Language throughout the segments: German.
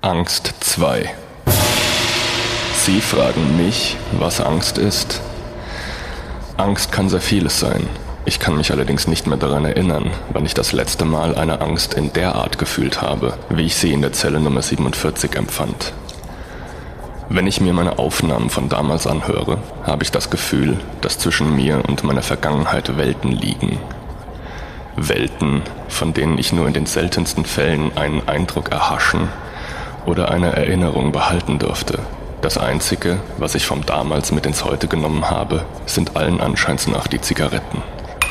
Angst 2. Sie fragen mich, was Angst ist. Angst kann sehr vieles sein. Ich kann mich allerdings nicht mehr daran erinnern, wann ich das letzte Mal eine Angst in der Art gefühlt habe, wie ich sie in der Zelle Nummer 47 empfand. Wenn ich mir meine Aufnahmen von damals anhöre, habe ich das Gefühl, dass zwischen mir und meiner Vergangenheit Welten liegen. Welten, von denen ich nur in den seltensten Fällen einen Eindruck erhaschen oder eine Erinnerung behalten durfte. Das Einzige, was ich vom damals mit ins Heute genommen habe, sind allen Anscheins nach die Zigaretten.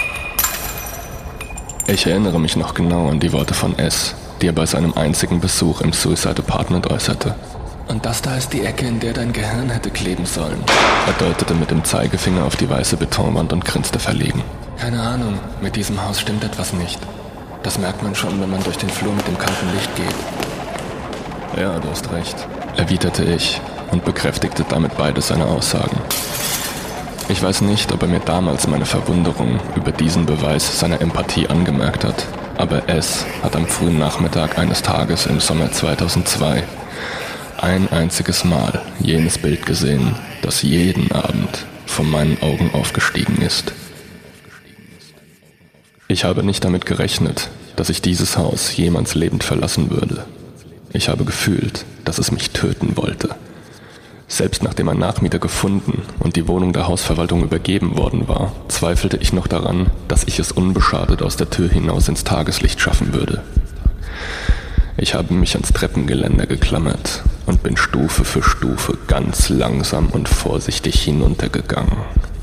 Ich erinnere mich noch genau an die Worte von S., die er bei seinem einzigen Besuch im Suicide Apartment äußerte. Und das da ist die Ecke, in der dein Gehirn hätte kleben sollen. Er deutete mit dem Zeigefinger auf die weiße Betonwand und grinste verlegen. Keine Ahnung, mit diesem Haus stimmt etwas nicht. Das merkt man schon, wenn man durch den Flur mit dem kalten Licht geht. Ja, du hast recht, erwiderte ich und bekräftigte damit beide seine Aussagen. Ich weiß nicht, ob er mir damals meine Verwunderung über diesen Beweis seiner Empathie angemerkt hat, aber S. hat am frühen Nachmittag eines Tages im Sommer 2002 ein einziges Mal jenes Bild gesehen, das jeden Abend vor meinen Augen aufgestiegen ist. Ich habe nicht damit gerechnet, dass ich dieses Haus jemals lebend verlassen würde. Ich habe gefühlt, dass es mich töten wollte. Selbst nachdem ein Nachmieter gefunden und die Wohnung der Hausverwaltung übergeben worden war, zweifelte ich noch daran, dass ich es unbeschadet aus der Tür hinaus ins Tageslicht schaffen würde. Ich habe mich ans Treppengeländer geklammert und bin Stufe für Stufe ganz langsam und vorsichtig hinuntergegangen.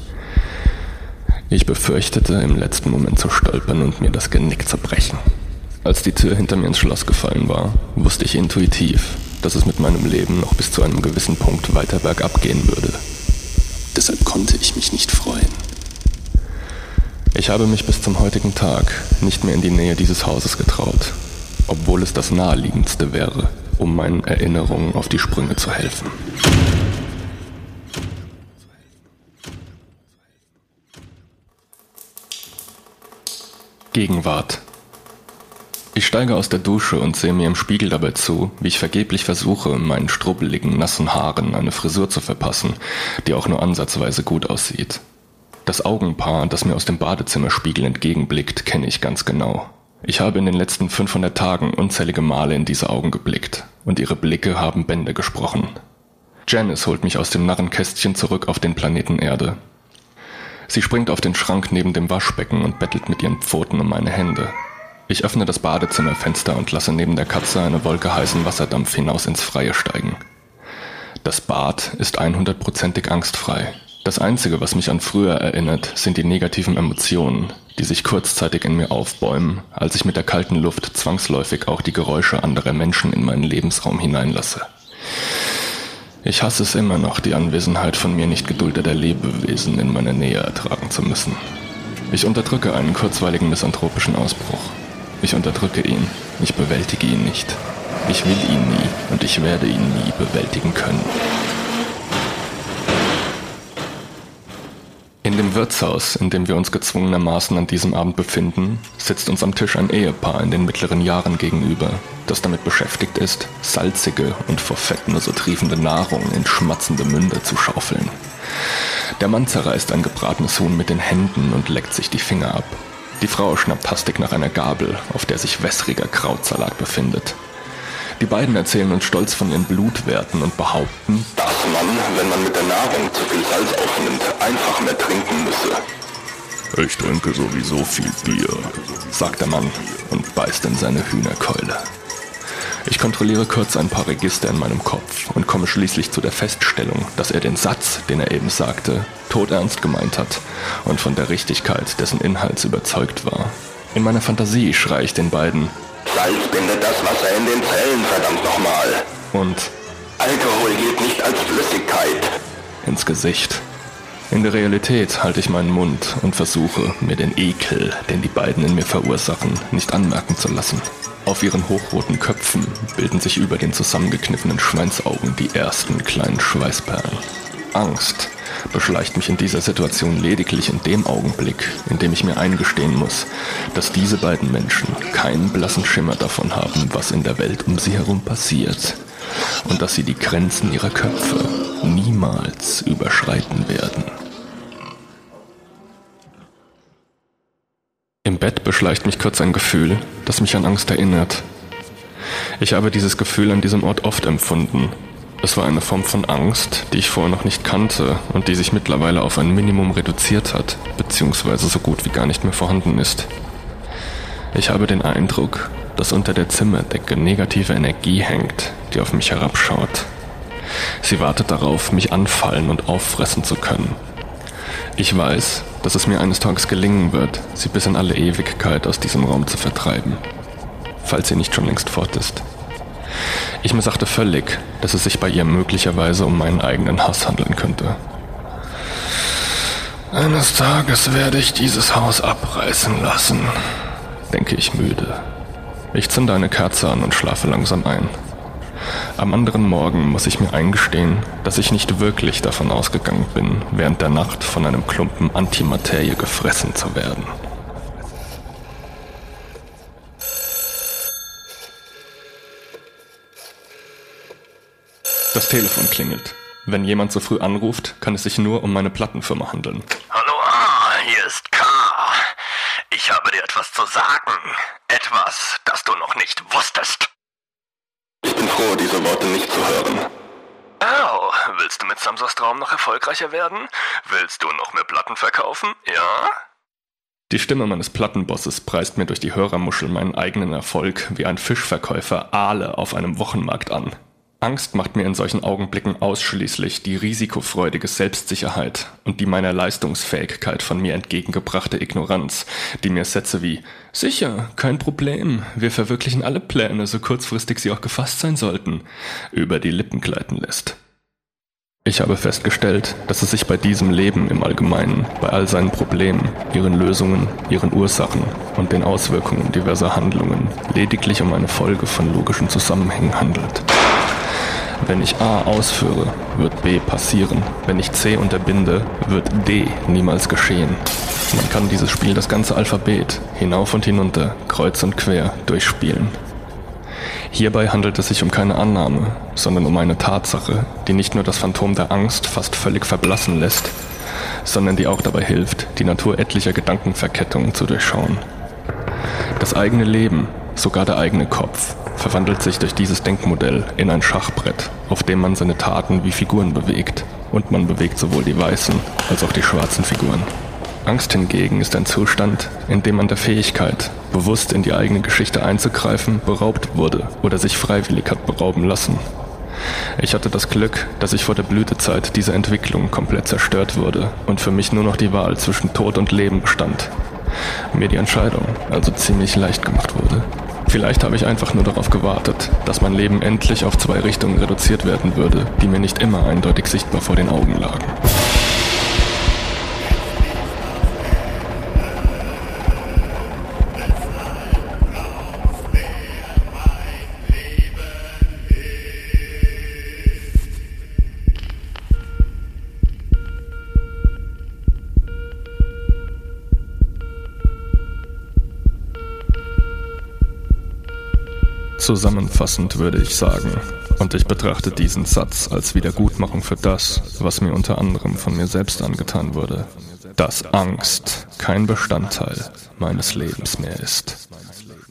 Ich befürchtete, im letzten Moment zu stolpern und mir das Genick zu brechen. Als die Tür hinter mir ins Schloss gefallen war, wusste ich intuitiv, dass es mit meinem Leben noch bis zu einem gewissen Punkt weiter bergab gehen würde. Deshalb konnte ich mich nicht freuen. Ich habe mich bis zum heutigen Tag nicht mehr in die Nähe dieses Hauses getraut, obwohl es das Naheliegendste wäre, um meinen Erinnerungen auf die Sprünge zu helfen. Gegenwart. Ich steige aus der Dusche und sehe mir im Spiegel dabei zu, wie ich vergeblich versuche, meinen strubbeligen, nassen Haaren eine Frisur zu verpassen, die auch nur ansatzweise gut aussieht. Das Augenpaar, das mir aus dem Badezimmerspiegel entgegenblickt, kenne ich ganz genau. Ich habe in den letzten 500 Tagen unzählige Male in diese Augen geblickt, und ihre Blicke haben Bände gesprochen. Janice holt mich aus dem Narrenkästchen zurück auf den Planeten Erde. Sie springt auf den Schrank neben dem Waschbecken und bettelt mit ihren Pfoten um meine Hände. Ich öffne das Badezimmerfenster und lasse neben der Katze eine Wolke heißen Wasserdampf hinaus ins Freie steigen. Das Bad ist 100%ig angstfrei. Das Einzige, was mich an früher erinnert, sind die negativen Emotionen, die sich kurzzeitig in mir aufbäumen, als ich mit der kalten Luft zwangsläufig auch die Geräusche anderer Menschen in meinen Lebensraum hineinlasse. Ich hasse es immer noch, die Anwesenheit von mir nicht geduldeter Lebewesen in meiner Nähe ertragen zu müssen. Ich unterdrücke einen kurzweiligen misanthropischen Ausbruch. Ich unterdrücke ihn, ich bewältige ihn nicht. Ich will ihn nie und ich werde ihn nie bewältigen können. In dem Wirtshaus, in dem wir uns gezwungenermaßen an diesem Abend befinden, sitzt uns am Tisch ein Ehepaar in den mittleren Jahren gegenüber, das damit beschäftigt ist, salzige und vor Fett nur so triefende Nahrung in schmatzende Münder zu schaufeln. Der Mann zerreißt ein gebratenes Huhn mit den Händen und leckt sich die Finger ab. Die Frau schnappt hastig nach einer Gabel, auf der sich wässriger Krautsalat befindet. Die beiden erzählen uns stolz von ihren Blutwerten und behaupten, dass man, wenn man mit der Nahrung zu viel Salz aufnimmt, einfach mehr trinken müsse. Ich trinke sowieso viel Bier, sagt der Mann und beißt in seine Hühnerkeule. Ich kontrolliere kurz ein paar Register in meinem Kopf und komme schließlich zu der Feststellung, dass er den Satz, den er eben sagte, todernst gemeint hat und von der Richtigkeit dessen Inhalts überzeugt war. In meiner Fantasie schreie ich den beiden: Salz bindet das Wasser in den Zellen, verdammt nochmal. Und Alkohol geht nicht als Flüssigkeit ins Gesicht. In der Realität halte ich meinen Mund und versuche, mir den Ekel, den die beiden in mir verursachen, nicht anmerken zu lassen. Auf ihren hochroten Köpfen bilden sich über den zusammengekniffenen Schweinsaugen die ersten kleinen Schweißperlen. Angst beschleicht mich in dieser Situation lediglich in dem Augenblick, in dem ich mir eingestehen muss, dass diese beiden Menschen keinen blassen Schimmer davon haben, was in der Welt um sie herum passiert. und dass sie die Grenzen ihrer Köpfe niemals überschreiten werden. Im Bett beschleicht mich kurz ein Gefühl, das mich an Angst erinnert. Ich habe dieses Gefühl an diesem Ort oft empfunden. Es war eine Form von Angst, die ich vorher noch nicht kannte und die sich mittlerweile auf ein Minimum reduziert hat, beziehungsweise so gut wie gar nicht mehr vorhanden ist. Ich habe den Eindruck, dass unter der Zimmerdecke negative Energie hängt, die auf mich herabschaut. Sie wartet darauf, mich anfallen und auffressen zu können. Ich weiß, dass es mir eines Tages gelingen wird, sie bis in alle Ewigkeit aus diesem Raum zu vertreiben, falls sie nicht schon längst fort ist. Ich missachte völlig, dass es sich bei ihr möglicherweise um meinen eigenen Hass handeln könnte. Eines Tages werde ich dieses Haus abreißen lassen, denke ich müde. Ich zünde eine Kerze an und schlafe langsam ein. Am anderen Morgen muss ich mir eingestehen, dass ich nicht wirklich davon ausgegangen bin, während der Nacht von einem Klumpen Antimaterie gefressen zu werden. Das Telefon klingelt. Wenn jemand so früh anruft, kann es sich nur um meine Plattenfirma handeln. Hallo hier ist K. Ich habe dir etwas zu sagen. Etwas, das du noch nicht wusstest. Ich bin froh, diese Worte nicht zu hören. Oh, willst du mit Samsas Traum noch erfolgreicher werden? Willst du noch mehr Platten verkaufen? Ja? Die Stimme meines Plattenbosses preist mir durch die Hörermuschel meinen eigenen Erfolg wie ein Fischverkäufer Aale auf einem Wochenmarkt an. Angst macht mir in solchen Augenblicken ausschließlich die risikofreudige Selbstsicherheit und die meiner Leistungsfähigkeit von mir entgegengebrachte Ignoranz, die mir Sätze wie »Sicher, kein Problem, wir verwirklichen alle Pläne, so kurzfristig sie auch gefasst sein sollten«, über die Lippen gleiten lässt. Ich habe festgestellt, dass es sich bei diesem Leben im Allgemeinen, bei all seinen Problemen, ihren Lösungen, ihren Ursachen und den Auswirkungen diverser Handlungen lediglich um eine Folge von logischen Zusammenhängen handelt. Wenn ich A ausführe, wird B passieren. Wenn ich C unterbinde, wird D niemals geschehen. Man kann dieses Spiel das ganze Alphabet, hinauf und hinunter, kreuz und quer, durchspielen. Hierbei handelt es sich um keine Annahme, sondern um eine Tatsache, die nicht nur das Phantom der Angst fast völlig verblassen lässt, sondern die auch dabei hilft, die Natur etlicher Gedankenverkettungen zu durchschauen. Das eigene Leben, sogar der eigene Kopf, verwandelt sich durch dieses Denkmodell in ein Schachbrett, auf dem man seine Taten wie Figuren bewegt. Und man bewegt sowohl die weißen als auch die schwarzen Figuren. Angst hingegen ist ein Zustand, in dem man der Fähigkeit, bewusst in die eigene Geschichte einzugreifen, beraubt wurde oder sich freiwillig hat berauben lassen. Ich hatte das Glück, dass ich vor der Blütezeit dieser Entwicklung komplett zerstört wurde und für mich nur noch die Wahl zwischen Tod und Leben bestand. Mir die Entscheidung also ziemlich leicht gemacht wurde. Vielleicht habe ich einfach nur darauf gewartet, dass mein Leben endlich auf 2 Richtungen reduziert werden würde, die mir nicht immer eindeutig sichtbar vor den Augen lagen. Zusammenfassend würde ich sagen, und ich betrachte diesen Satz als Wiedergutmachung für das, was mir unter anderem von mir selbst angetan wurde, dass Angst kein Bestandteil meines Lebens mehr ist.